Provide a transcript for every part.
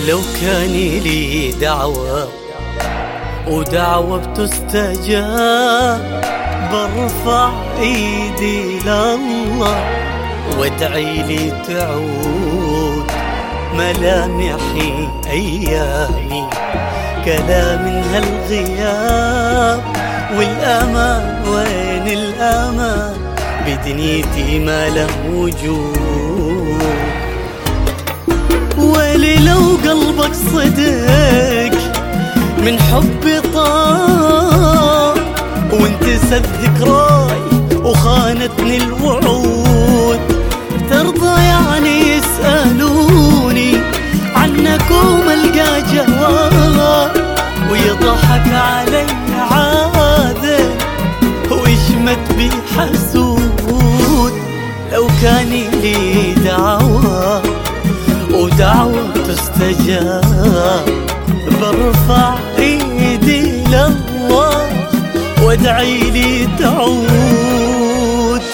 لو كان لي دعوة ودعوة بتستجاب، برفع ايدي لله وادعي لي تعود ملامحي ايامي كلام من هالغياب. والامان وين الامان بدنيتي ما له وجود. ويلي لو قلبك صدق من حبي طار وانتسى الذكراي وخانتني الوعود، ترضى يعني يسألوني عنك وما القى جواب، ويضحك علي عاذل ويشمت بي حسود. لو كان لي دعوة ودعوة تستجاب، برفع ايدي لله وادعي لي تعود.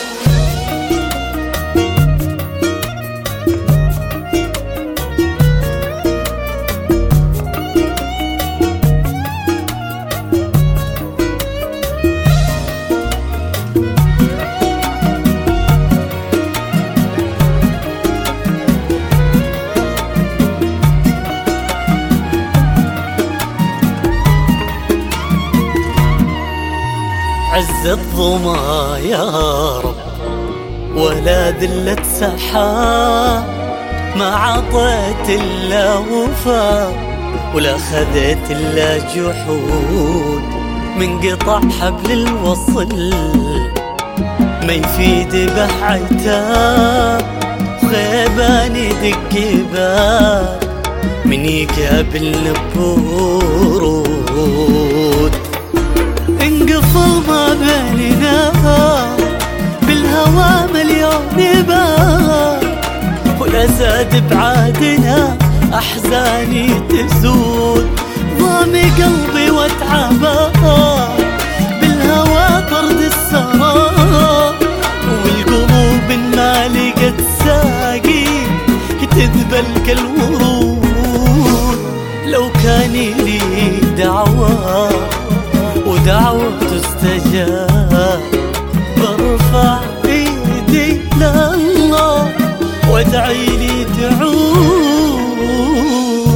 عز الظما يا رب ولا ذلة سحاب، ما عطيت إلا وفاء ولا خذيت إلا جحود. من قطع حبل الوصل ما يفيد به عتاب، وخيبان يدق باب من يقابلني بورود. انقفل ما بيننا بالهوى مليون باب، ولا زاد بعادنا احزاني تزول. ضامي قلبي واتعبى بالهوى طرد السراب، والقلوب ما لقت ساقي تذبل كالورود. لو كان لي دعوة ودعوة تستجاب، برفع ايدي لله وادعي لي تعود.